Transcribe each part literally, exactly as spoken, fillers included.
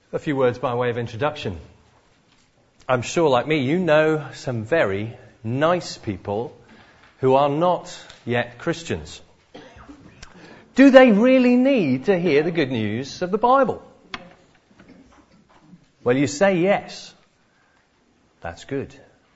A few words by way of introduction. I'm sure, like me, you know some very nice people who are not yet Christians. Do they really need to hear the good news of the Bible? Well, you say yes. That's good.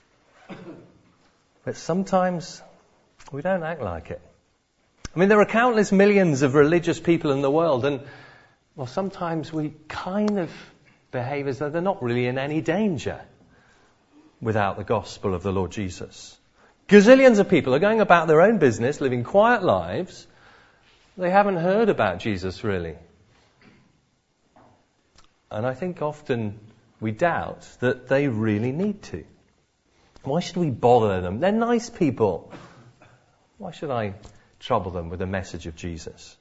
But sometimes we don't act like it. I mean, there are countless millions of religious people in the world, and well, sometimes we kind of behave as though they're not really in any danger without the gospel of the Lord Jesus. Gazillions of people are going about their own business, living quiet lives. They haven't heard about Jesus, really. And I think often we doubt that they really need to. Why should we bother them? They're nice people. Why should I trouble them with the message of Jesus?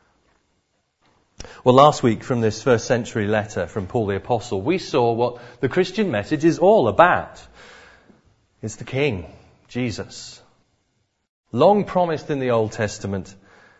Well, last week from this first century letter from Paul the Apostle, we saw what the Christian message is all about. It's the King, Jesus. Long promised in the Old Testament,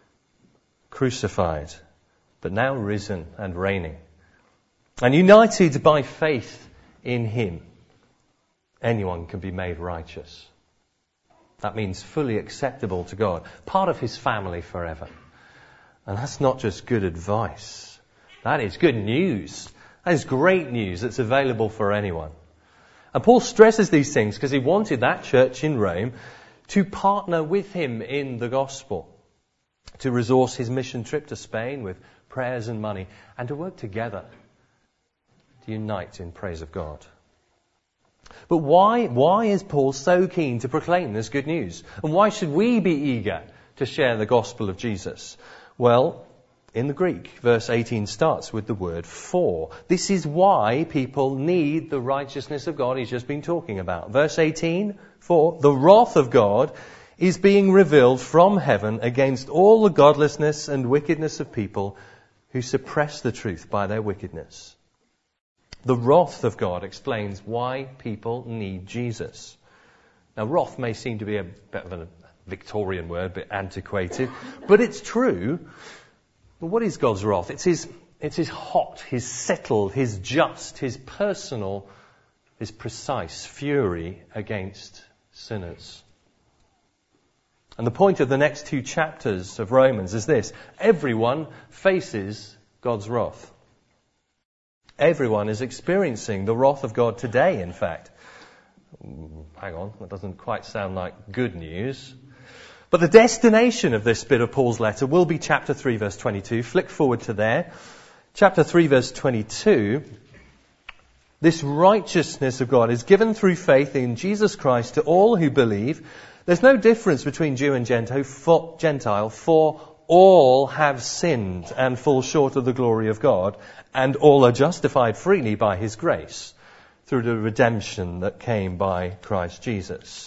crucified, but now risen and reigning. And united by faith in Him, anyone can be made righteous. That means fully acceptable to God, part of His family forever. And that's not just good advice. That is good news. That is great news that's available for anyone. And Paul stresses these things because he wanted that church in Rome to partner with him in the gospel, to resource his mission trip to Spain with prayers and money, and to work together to unite in praise of God. But why, why is Paul so keen to proclaim this good news? And why should we be eager to share the gospel of Jesus? Well, in the Greek, verse eighteen starts with the word for. This is why people need the righteousness of God he's just been talking about. Verse eighteen, for the wrath of God is being revealed from heaven against all the godlessness and wickedness of people who suppress the truth by their wickedness. The wrath of God explains why people need Jesus. Now, wrath may seem to be a bit of a Victorian word, a bit antiquated, but it's true. But what is God's wrath? It's his, it's his hot, his settled, his just, his personal, his precise fury against sinners. And the point of the next two chapters of Romans is this: everyone faces God's wrath. Everyone is experiencing the wrath of God today, in fact. Hang on, that doesn't quite sound like good news. But the destination of this bit of Paul's letter will be chapter three, verse twenty-two. Flick forward to there. Chapter three, verse twenty-two. This righteousness of God is given through faith in Jesus Christ to all who believe. There's no difference between Jew and Gentile, for, Gentile, for all have sinned and fall short of the glory of God, and all are justified freely by His grace through the redemption that came by Christ Jesus.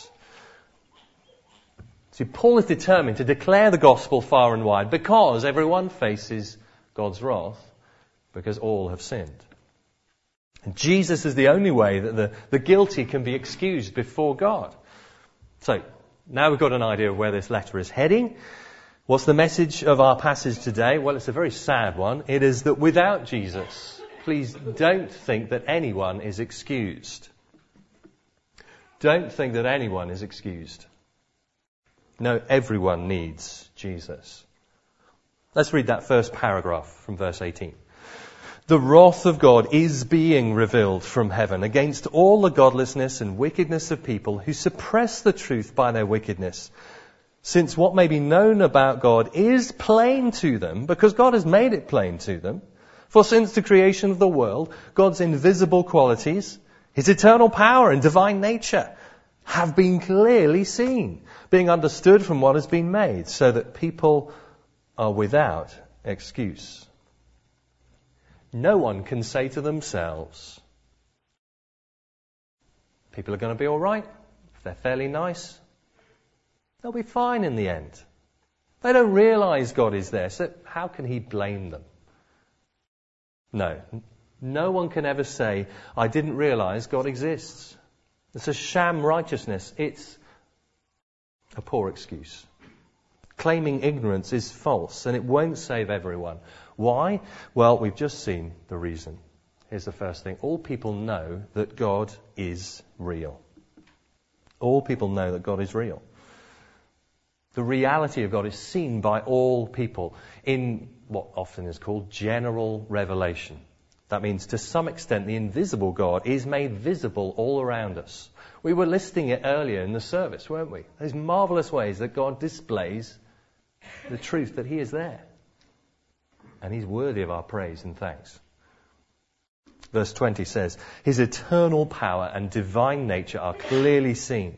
See, Paul is determined to declare the gospel far and wide because everyone faces God's wrath, because all have sinned. And Jesus is the only way that the, the guilty can be excused before God. So, now we've got an idea of where this letter is heading. What's the message of our passage today? Well, it's a very sad one. It is that without Jesus, please don't think that anyone is excused. Don't think that anyone is excused. No, everyone needs Jesus. Let's read that first paragraph from verse eighteen. The wrath of God is being revealed from heaven against all the godlessness and wickedness of people who suppress the truth by their wickedness. Since what may be known about God is plain to them, because God has made it plain to them. For since the creation of the world, God's invisible qualities, His eternal power and divine nature, have been clearly seen, being understood from what has been made, so that people are without excuse. No one can say to themselves, people are going to be all right, if they're fairly nice, they'll be fine in the end. They don't realize God is there, so how can He blame them? No, no one can ever say, I didn't realize God exists. It's a sham righteousness. It's a poor excuse. Claiming ignorance is false, and it won't save everyone. Why? Well, we've just seen the reason. Here's the first thing. All people know that God is real. All people know that God is real. The reality of God is seen by all people in what often is called general revelation. That means, to some extent, the invisible God is made visible all around us. We were listing it earlier in the service, weren't we? Those marvellous ways that God displays the truth that he is there. And he's worthy of our praise and thanks. Verse twenty says, his eternal power and divine nature are clearly seen.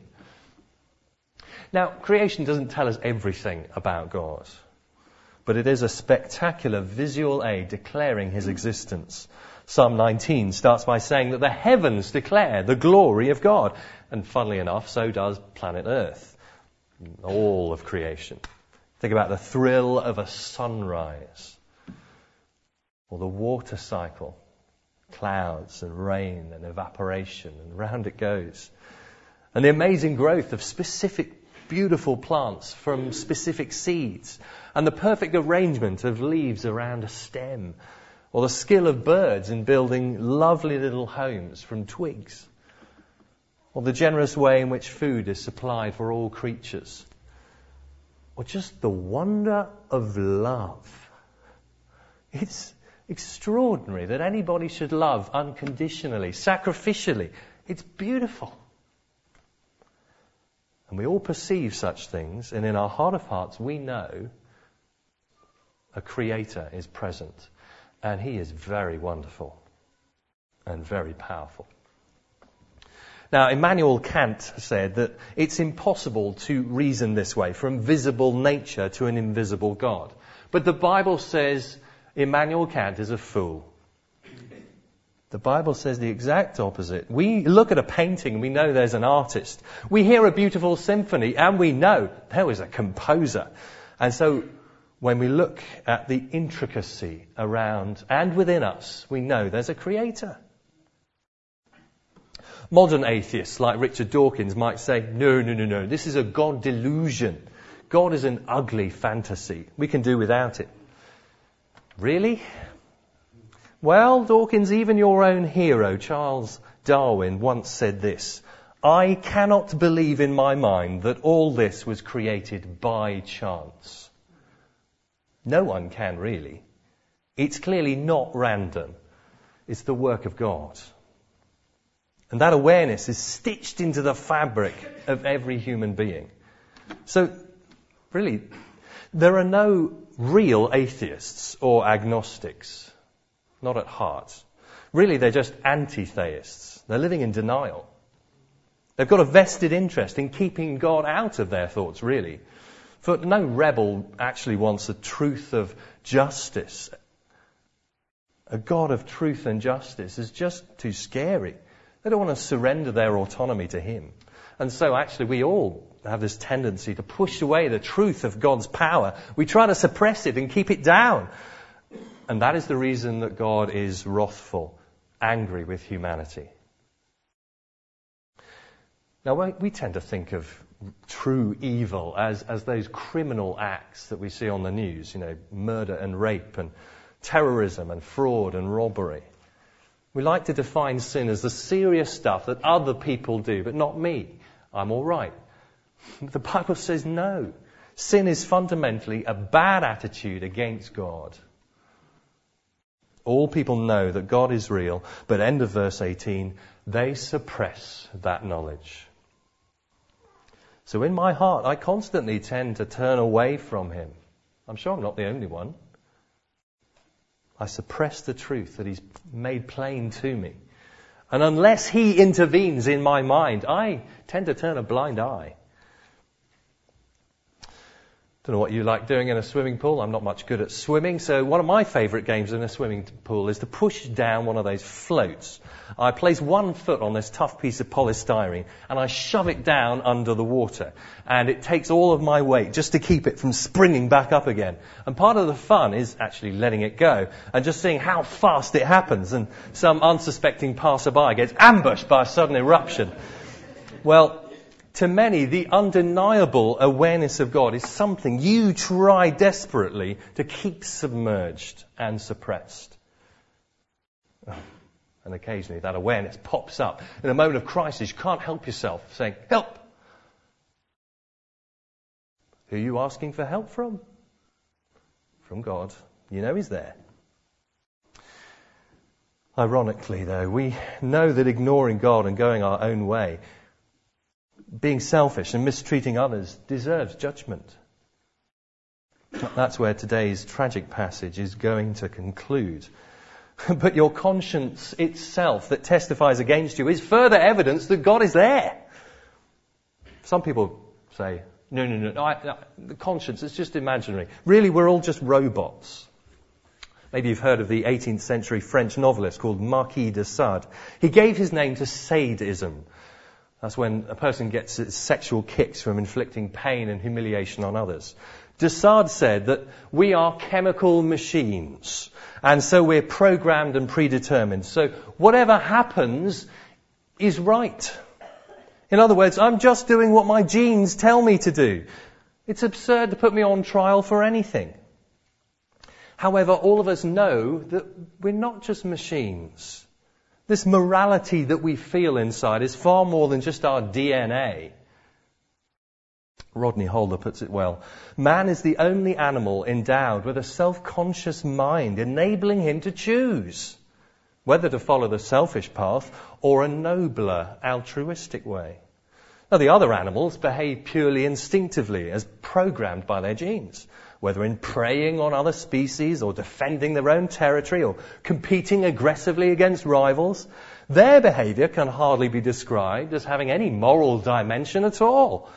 Now, creation doesn't tell us everything about God, but it is a spectacular visual aid declaring his existence. Psalm nineteen starts by saying that the heavens declare the glory of God. And funnily enough, so does planet Earth. All of creation. Think about the thrill of a sunrise, or the water cycle, clouds and rain and evaporation, and round it goes. And the amazing growth of specific beautiful plants from specific seeds, and the perfect arrangement of leaves around a stem, or the skill of birds in building lovely little homes from twigs, or the generous way in which food is supplied for all creatures, or just the wonder of love. It's extraordinary that anybody should love unconditionally, sacrificially. It's beautiful. And we all perceive such things, and in our heart of hearts we know a Creator is present, and he is very wonderful and very powerful. Now, Immanuel Kant said that it's impossible to reason this way, from visible nature to an invisible God. But the Bible says Immanuel Kant is a fool. The Bible says the exact opposite. We look at a painting and we know there's an artist. We hear a beautiful symphony and we know there was a composer. And so when we look at the intricacy around and within us, we know there's a creator. Modern atheists like Richard Dawkins might say, no, no, no, no, this is a God delusion. God is an ugly fantasy. We can do without it. Really? Well, Dawkins, even your own hero, Charles Darwin, once said this: I cannot believe in my mind that all this was created by chance. No one can, really. It's clearly not random. It's the work of God. And that awareness is stitched into the fabric of every human being. So, really, there are no real atheists or agnostics. Not at heart. Really, they're just anti-theists. They're living in denial. They've got a vested interest in keeping God out of their thoughts, really. For no rebel actually wants the truth of justice. A God of truth and justice is just too scary. They don't want to surrender their autonomy to him. And so actually we all have this tendency to push away the truth of God's power. We try to suppress it and keep it down. And that is the reason that God is wrathful, angry with humanity. Now, we tend to think of true evil as, as those criminal acts that we see on the news, you know, murder and rape and terrorism and fraud and robbery. We like to define sin as the serious stuff that other people do, but not me. I'm all right. The Bible says no. Sin is fundamentally a bad attitude against God. All people know that God is real, but end of verse eighteen, they suppress that knowledge. So in my heart, I constantly tend to turn away from him. I'm sure I'm not the only one. I suppress the truth that he's made plain to me. And unless he intervenes in my mind, I tend to turn a blind eye. Don't know what you like doing in a swimming pool. I'm not much good at swimming. So one of my favourite games in a swimming pool is to push down one of those floats. I place one foot on this tough piece of polystyrene and I shove it down under the water. And it takes all of my weight just to keep it from springing back up again. And part of the fun is actually letting it go and just seeing how fast it happens. And some unsuspecting passerby gets ambushed by a sudden eruption. Well, to many, the undeniable awareness of God is something you try desperately to keep submerged and suppressed. And occasionally that awareness pops up. In a moment of crisis, you can't help yourself saying, help! Who are you asking for help from? From God. You know He's there. Ironically, though, we know that ignoring God and going our own way, being selfish and mistreating others, deserves judgment. That's where today's tragic passage is going to conclude. But your conscience itself that testifies against you is further evidence that God is there. Some people say, no, no, no, no I, no the conscience is just imaginary. Really, we're all just robots. Maybe you've heard of the eighteenth century French novelist called Marquis de Sade. He gave his name to sadism. That's when a person gets its sexual kicks from inflicting pain and humiliation on others. De Sade said that we are chemical machines, and so we're programmed and predetermined. So whatever happens is right. In other words, I'm just doing what my genes tell me to do. It's absurd to put me on trial for anything. However, all of us know that we're not just machines. This morality that we feel inside is far more than just our D N A. Rodney Holder puts it well. Man is the only animal endowed with a self-conscious mind, enabling him to choose whether to follow the selfish path or a nobler, altruistic way. Now, the other animals behave purely instinctively, as programmed by their genes, whether in preying on other species or defending their own territory or competing aggressively against rivals. Their behavior can hardly be described as having any moral dimension at all.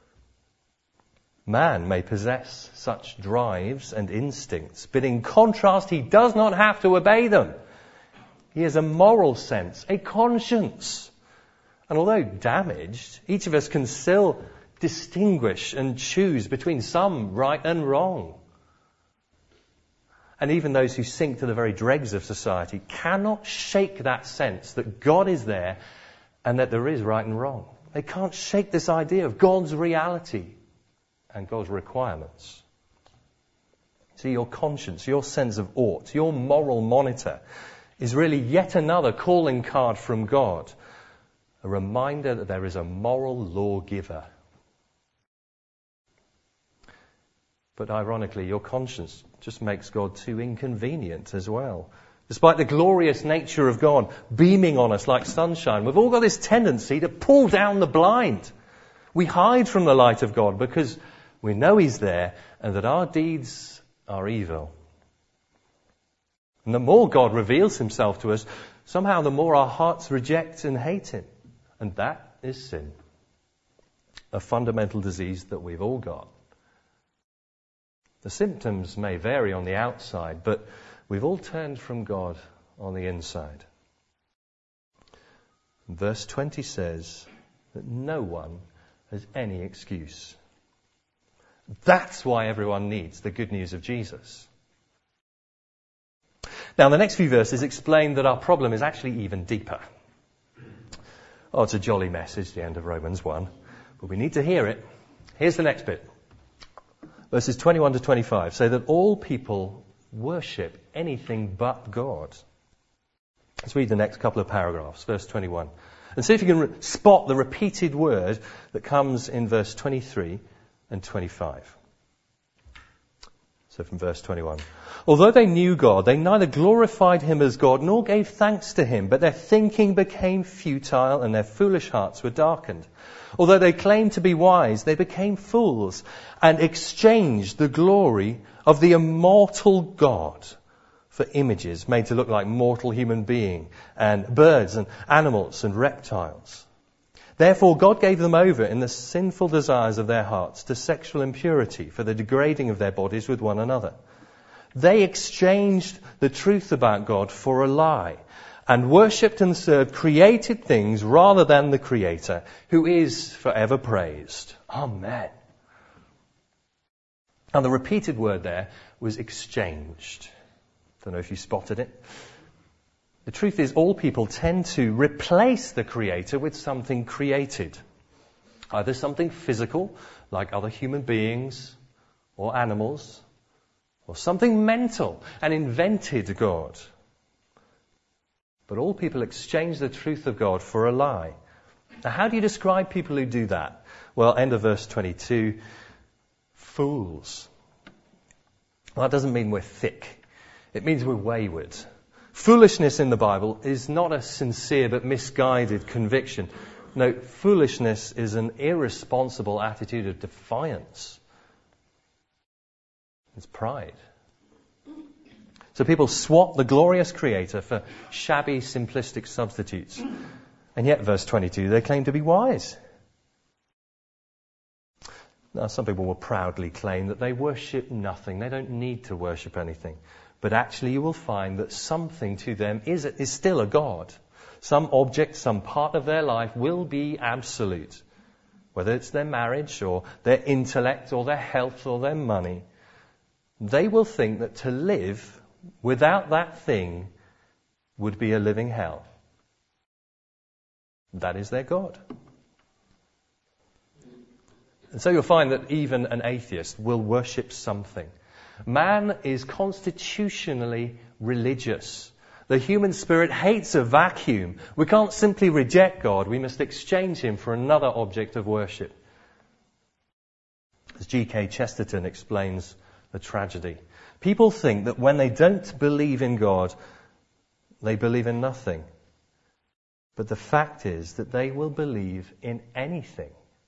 Man may possess such drives and instincts, but in contrast, he does not have to obey them. He has a moral sense, a conscience. And although damaged, each of us can still distinguish and choose between some right and wrong. And even those who sink to the very dregs of society cannot shake that sense that God is there and that there is right and wrong. They can't shake this idea of God's reality and God's requirements. See, your conscience, your sense of ought, your moral monitor is really yet another calling card from God. A reminder that there is a moral lawgiver. But ironically, your conscience just makes God too inconvenient as well. Despite the glorious nature of God beaming on us like sunshine, we've all got this tendency to pull down the blind. We hide from the light of God because we know He's there and that our deeds are evil. And the more God reveals Himself to us, somehow the more our hearts reject and hate Him. And that is sin. A fundamental disease that we've all got. The symptoms may vary on the outside, but we've all turned from God on the inside. Verse twenty says that no one has any excuse. That's why everyone needs the good news of Jesus. Now, the next few verses explain that our problem is actually even deeper. Oh, it's a jolly message, the end of Romans one, but we need to hear it. Here's the next bit. Verses twenty-one to twenty-five say that all people worship anything but God. Let's read the next couple of paragraphs, verse twenty-one. And see if you can re- spot the repeated word that comes in verse twenty-three and twenty-five. So from verse twenty-one. Although they knew God, they neither glorified Him as God nor gave thanks to Him, but their thinking became futile and their foolish hearts were darkened. Although they claimed to be wise, they became fools and exchanged the glory of the immortal God for images made to look like mortal human beings and birds and animals and reptiles. Therefore, God gave them over in the sinful desires of their hearts to sexual impurity for the degrading of their bodies with one another. They exchanged the truth about God for a lie and worshipped and served created things rather than the Creator, who is forever praised. Amen. And the repeated word there was exchanged. Don't know if you spotted it. The truth is, all people tend to replace the Creator with something created. Either something physical, like other human beings or animals, or something mental, an invented God. But all people exchange the truth of God for a lie. Now, how do you describe people who do that? Well, end of verse twenty-two, fools. Well, that doesn't mean we're thick. It means we're wayward. Foolishness in the Bible is not a sincere but misguided conviction. No, foolishness is an irresponsible attitude of defiance. It's pride. So people swap the glorious Creator for shabby, simplistic substitutes. And yet, verse twenty-two, they claim to be wise. Now, some people will proudly claim that they worship nothing. They don't need to worship anything. But actually, you will find that something to them is, is still a God. Some object, some part of their life will be absolute. Whether it's their marriage or their intellect or their health or their money. They will think that to live without that thing would be a living hell. That is their God. And so you'll find that even an atheist will worship something. Man is constitutionally religious. The human spirit hates a vacuum. We can't simply reject God. We must exchange him for another object of worship. As G K Chesterton explains the tragedy, people think that when they don't believe in God, they believe in nothing. But the fact is that they will believe in anything.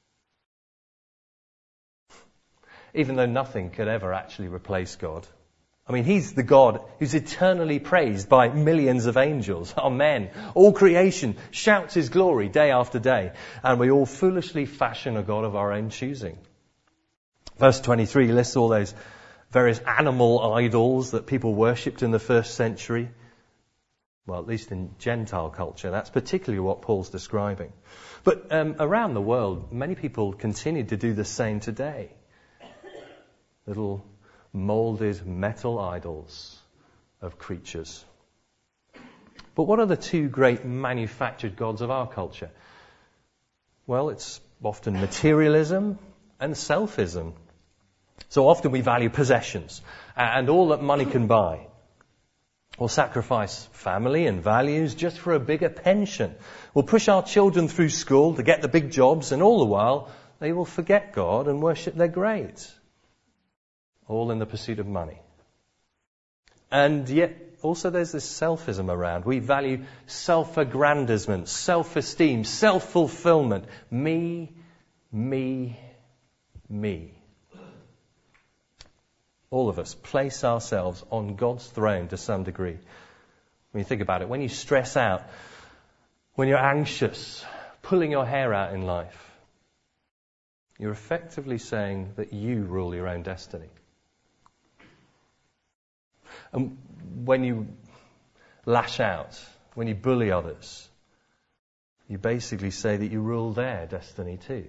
Even though nothing could ever actually replace God. I mean, he's the God who's eternally praised by millions of angels. Amen. All creation shouts his glory day after day. And we all foolishly fashion a God of our own choosing. Verse twenty-three lists all those various animal idols that people worshipped in the first century. Well, at least in Gentile culture. That's particularly what Paul's describing. But um, around the world, many people continue to do the same today. Little moulded metal idols of creatures. But what are the two great manufactured gods of our culture? Well, it's often materialism and selfism. So often we value possessions and all that money can buy. We'll sacrifice family and values just for a bigger pension. We'll push our children through school to get the big jobs, and all the while they will forget God and worship their grades. All in the pursuit of money. And yet, also there's this selfism around. We value self-aggrandizement, self-esteem, self-fulfillment. Me, me, me. All of us place ourselves on God's throne to some degree. When you think about it, when you stress out, when you're anxious, pulling your hair out in life, you're effectively saying that you rule your own destiny. And when you lash out, when you bully others, you basically say that you rule their destiny too.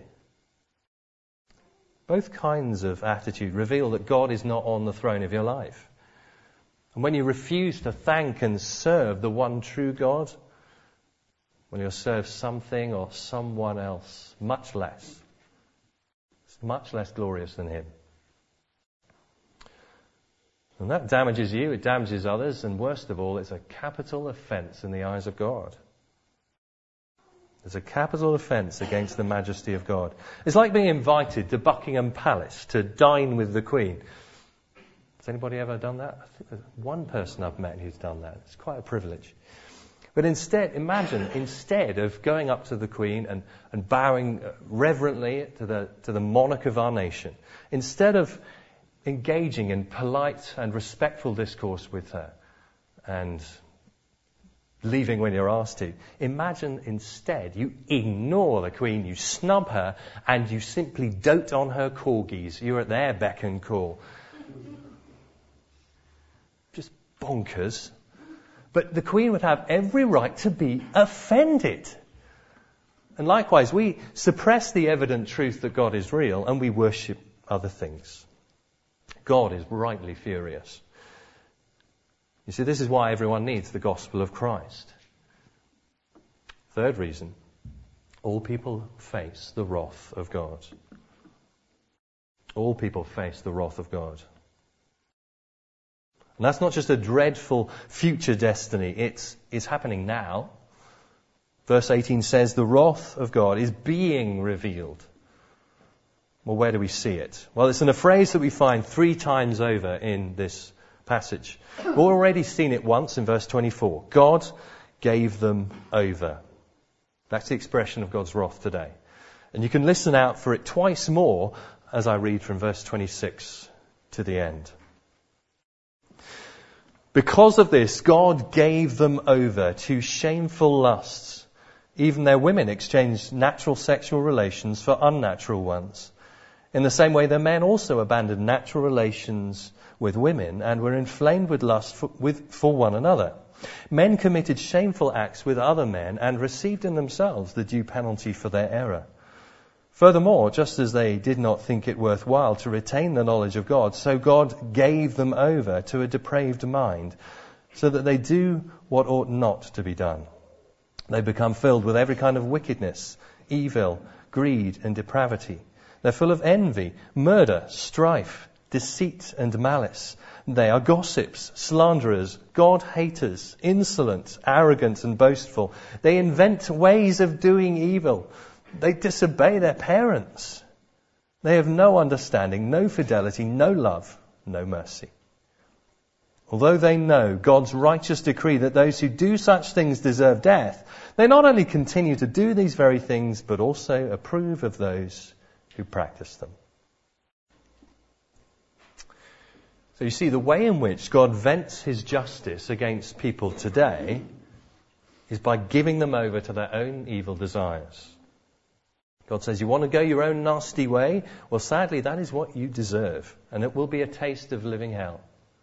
Both kinds of attitude reveal that God is not on the throne of your life. And when you refuse to thank and serve the one true God, when you serve something or someone else, much less, it's much less glorious than him. And that damages you, it damages others, and worst of all, it's a capital offence in the eyes of God. It's a capital offence against the majesty of God. It's like being invited to Buckingham Palace to dine with the Queen. Has anybody ever done that? I think there's one person I've met who's done that. It's quite a privilege. But instead, imagine, instead of going up to the Queen and, and bowing reverently to the, to the monarch of our nation, instead of engaging in polite and respectful discourse with her and leaving when you're asked to, imagine instead you ignore the Queen, you snub her, and you simply dote on her corgis. You're at their beck and call. Just bonkers. But the Queen would have every right to be offended. And likewise, we suppress the evident truth that God is real and we worship other things. God is rightly furious. You see, this is why everyone needs the gospel of Christ. Third reason, all people face the wrath of God. All people face the wrath of God. And that's not just a dreadful future destiny. It's, it's happening now. Verse eighteen says, the wrath of God is being revealed. Well, where do we see it? Well, it's in a phrase that we find three times over in this passage. We've already seen it once in verse twenty-four. God gave them over. That's the expression of God's wrath today. And you can listen out for it twice more as I read from verse twenty-six to the end. Because of this, God gave them over to shameful lusts. Even their women exchanged natural sexual relations for unnatural ones. In the same way, their men also abandoned natural relations with women and were inflamed with lust for, with, for one another. Men committed shameful acts with other men and received in themselves the due penalty for their error. Furthermore, just as they did not think it worthwhile to retain the knowledge of God, so God gave them over to a depraved mind, so that they do what ought not to be done. They become filled with every kind of wickedness, evil, greed, and depravity. They're full of envy, murder, strife, deceit, and malice. They are gossips, slanderers, God-haters, insolent, arrogant, and boastful. They invent ways of doing evil. They disobey their parents. They have no understanding, no fidelity, no love, no mercy. Although they know God's righteous decree that those who do such things deserve death, they not only continue to do these very things, but also approve of those who practice them. So you see, the way in which God vents his justice against people today is by giving them over to their own evil desires. God says, you want to go your own nasty way? Well, sadly, that is what you deserve. And it will be a taste of living hell.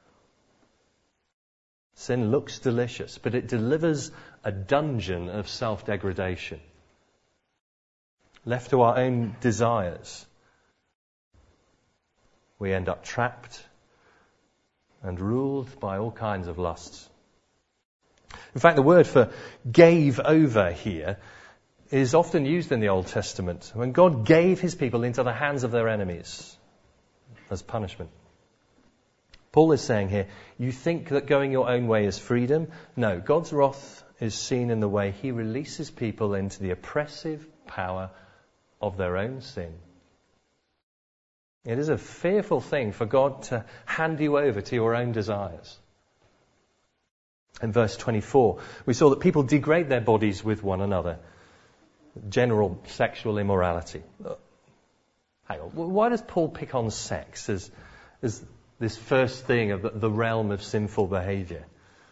Sin looks delicious, but it delivers a dungeon of self-degradation. Left to our own desires, we end up trapped and ruled by all kinds of lusts. In fact, the word for gave over here is often used in the Old Testament when God gave his people into the hands of their enemies as punishment. Paul is saying here, you think that going your own way is freedom? No, God's wrath is seen in the way he releases people into the oppressive power of their own sin. It is a fearful thing for God to hand you over to your own desires. In verse twenty-four, we saw that people degrade their bodies with one another. General sexual immorality. Hang on, why does Paul pick on sex as, as this first thing of the, the realm of sinful behaviour?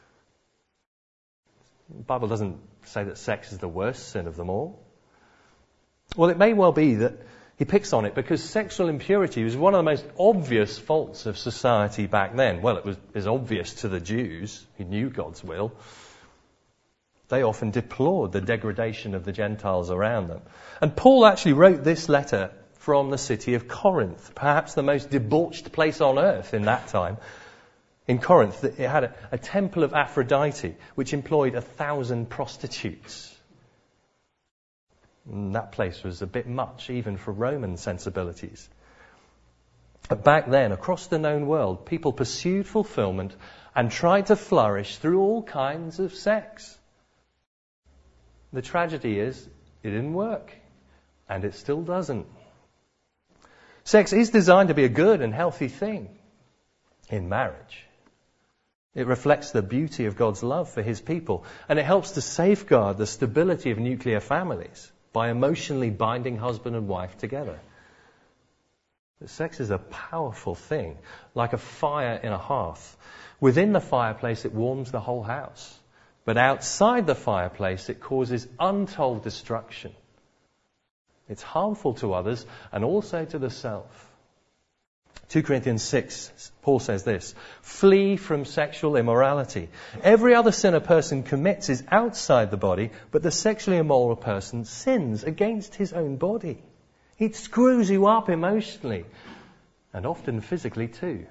The Bible doesn't say that sex is the worst sin of them all. Well, it may well be that he picks on it because sexual impurity was one of the most obvious faults of society back then. Well, it was, it was obvious to the Jews who knew God's will. They often deplored the degradation of the Gentiles around them. And Paul actually wrote this letter from the city of Corinth, perhaps the most debauched place on earth in that time. In Corinth, it had a, a temple of Aphrodite, which employed a thousand prostitutes. And that place was a bit much, even for Roman sensibilities. But back then, across the known world, people pursued fulfillment and tried to flourish through all kinds of sex. The tragedy is, it didn't work, and it still doesn't. Sex is designed to be a good and healthy thing in marriage. It reflects the beauty of God's love for his people, and it helps to safeguard the stability of nuclear families by emotionally binding husband and wife together. But sex is a powerful thing, like a fire in a hearth. Within the fireplace, it warms the whole house. But outside the fireplace, it causes untold destruction. It's harmful to others and also to the self. Second Corinthians six, Paul says this, flee from sexual immorality. Every other sin a person commits is outside the body, but the sexually immoral person sins against his own body. It screws you up emotionally and often physically too.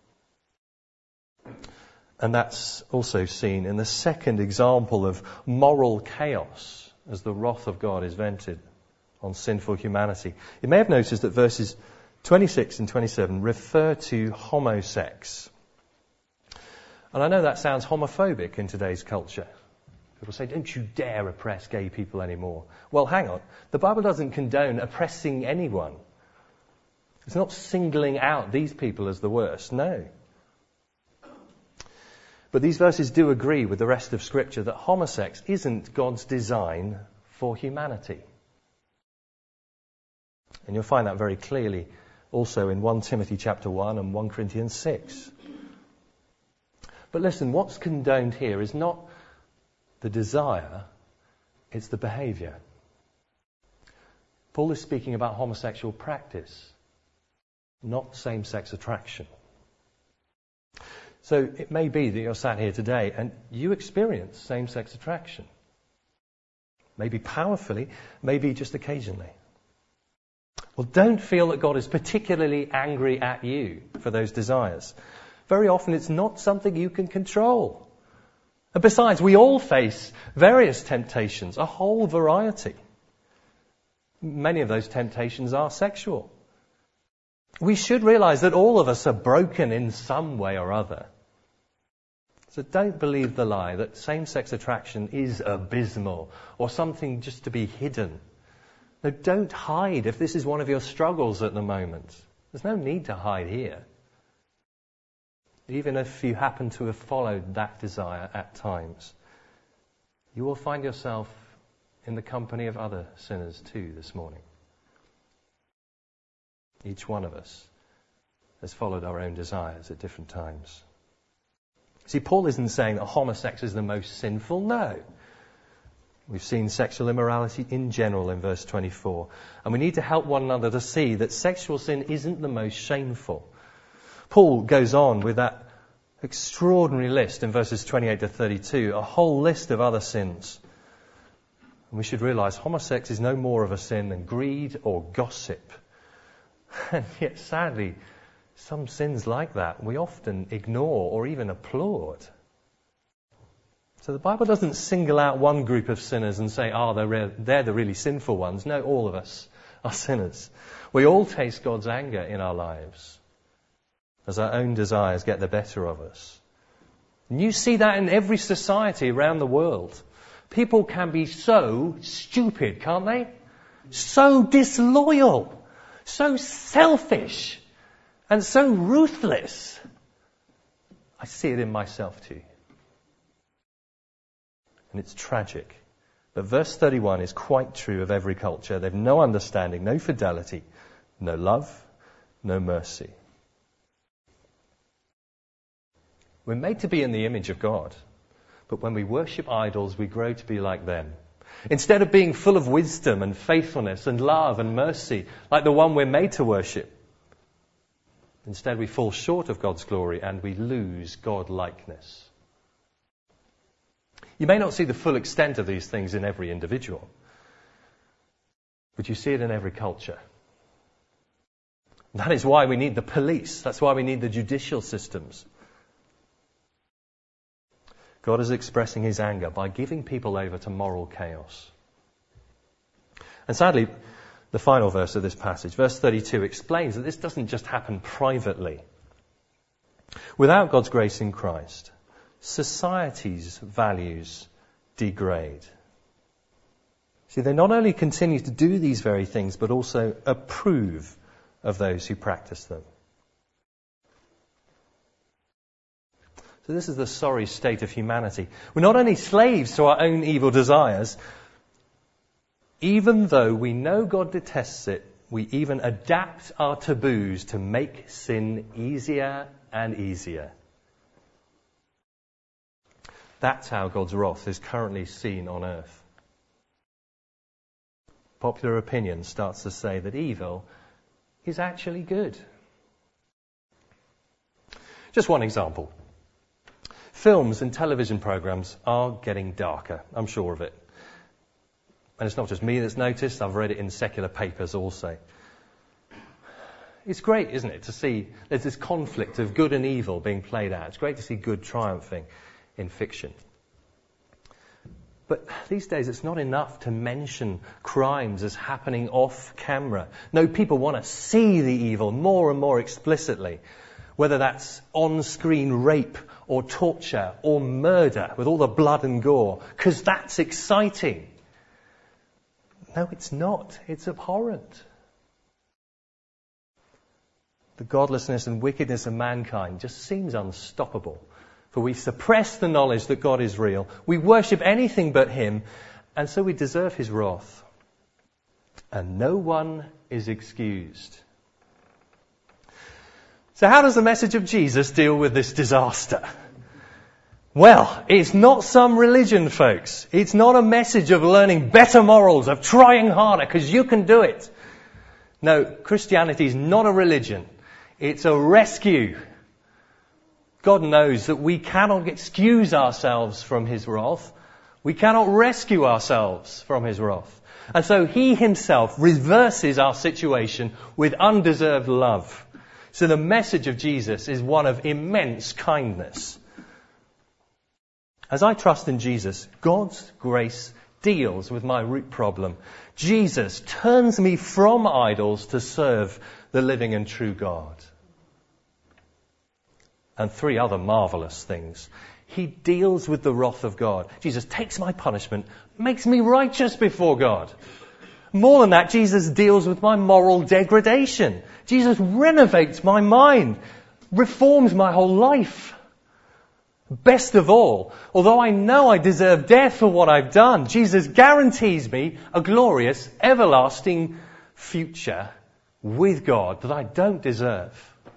And that's also seen in the second example of moral chaos as the wrath of God is vented on sinful humanity. You may have noticed that verses twenty-six and twenty-seven refer to homosex. And I know that sounds homophobic in today's culture. People say, don't you dare oppress gay people anymore. Well, hang on. The Bible doesn't condone oppressing anyone. It's not singling out these people as the worst, no. But these verses do agree with the rest of Scripture that homosex isn't God's design for humanity. And you'll find that very clearly also in First Timothy chapter one and First Corinthians six. But listen, what's condoned here is not the desire, it's the behaviour. Paul is speaking about homosexual practice, not same-sex attraction. So it may be that you're sat here today and you experience same-sex attraction. Maybe powerfully, maybe just occasionally. Well, don't feel that God is particularly angry at you for those desires. Very often it's not something you can control. And besides, we all face various temptations, a whole variety. Many of those temptations are sexual. We should realize that all of us are broken in some way or other. So don't believe the lie that same-sex attraction is abysmal or something just to be hidden. No, don't hide if this is one of your struggles at the moment. There's no need to hide here. Even if you happen to have followed that desire at times, you will find yourself in the company of other sinners too this morning. Each one of us has followed our own desires at different times. See, Paul isn't saying that homosex is the most sinful. No. We've seen sexual immorality in general in verse twenty-four. And we need to help one another to see that sexual sin isn't the most shameful. Paul goes on with that extraordinary list in verses twenty-eight to thirty-two, a whole list of other sins. And we should realize homosex is no more of a sin than greed or gossip. And yet, sadly, some sins like that we often ignore or even applaud. So the Bible doesn't single out one group of sinners and say, oh, they're, re- they're the really sinful ones. No, all of us are sinners. We all taste God's anger in our lives as our own desires get the better of us. And you see that in every society around the world. People can be so stupid, can't they? So disloyal, so selfish, and so ruthless. I see it in myself too. And it's tragic. But verse thirty-one is quite true of every culture. They've no understanding, no fidelity, no love, no mercy. We're made to be in the image of God. But when we worship idols, we grow to be like them. Instead of being full of wisdom and faithfulness and love and mercy, like the one we're made to worship, instead we fall short of God's glory and we lose God-likeness. You may not see the full extent of these things in every individual, but you see it in every culture. That is why we need the police. That's why we need the judicial systems. God is expressing his anger by giving people over to moral chaos. And sadly, the final verse of this passage, verse thirty-two, explains that this doesn't just happen privately. Without God's grace in Christ, society's values degrade. See, they not only continue to do these very things, but also approve of those who practice them. So this is the sorry state of humanity. We're not only slaves to our own evil desires, even though we know God detests it, we even adapt our taboos to make sin easier and easier. That's how God's wrath is currently seen on earth. Popular opinion starts to say that evil is actually good. Just one example. Films and television programs are getting darker, I'm sure of it. And it's not just me that's noticed, I've read it in secular papers also. It's great, isn't it, to see there's this conflict of good and evil being played out. It's great to see good triumphing in fiction. But these days it's not enough to mention crimes as happening off camera. No, people want to see the evil more and more explicitly. Whether that's on-screen rape or torture or murder with all the blood and gore, because that's exciting. No, it's not. It's abhorrent. The godlessness and wickedness of mankind just seems unstoppable. For we suppress the knowledge that God is real. We worship anything but him, and so we deserve his wrath. And no one is excused. So how does the message of Jesus deal with this disaster? Well, it's not some religion, folks. It's not a message of learning better morals, of trying harder, because you can do it. No, Christianity is not a religion. It's a rescue. God knows that we cannot excuse ourselves from his wrath. We cannot rescue ourselves from his wrath. And so he himself reverses our situation with undeserved love. So the message of Jesus is one of immense kindness. As I trust in Jesus, God's grace deals with my root problem. Jesus turns me from idols to serve the living and true God. And three other marvelous things. He deals with the wrath of God. Jesus takes my punishment, makes me righteous before God. More than that, Jesus deals with my moral degradation. Jesus renovates my mind, reforms my whole life. Best of all, although I know I deserve death for what I've done, Jesus guarantees me a glorious, everlasting future with God that I don't deserve.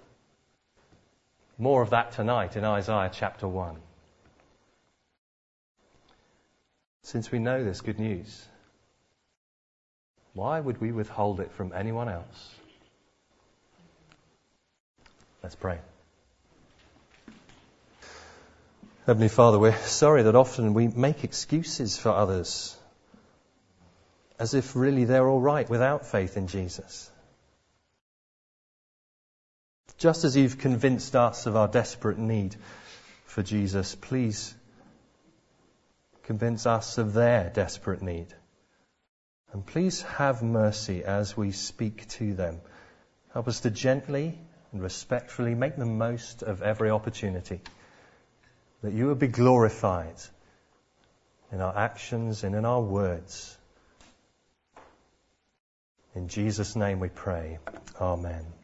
More of that tonight in Isaiah chapter one. Since we know this good news, why would we withhold it from anyone else? Let's pray. Heavenly Father, we're sorry that often we make excuses for others, as if really they're all right without faith in Jesus. Just as you've convinced us of our desperate need for Jesus, please convince us of their desperate need. And please have mercy as we speak to them. Help us to gently and respectfully make the most of every opportunity, that you will be glorified in our actions and in our words. In Jesus' name we pray. Amen.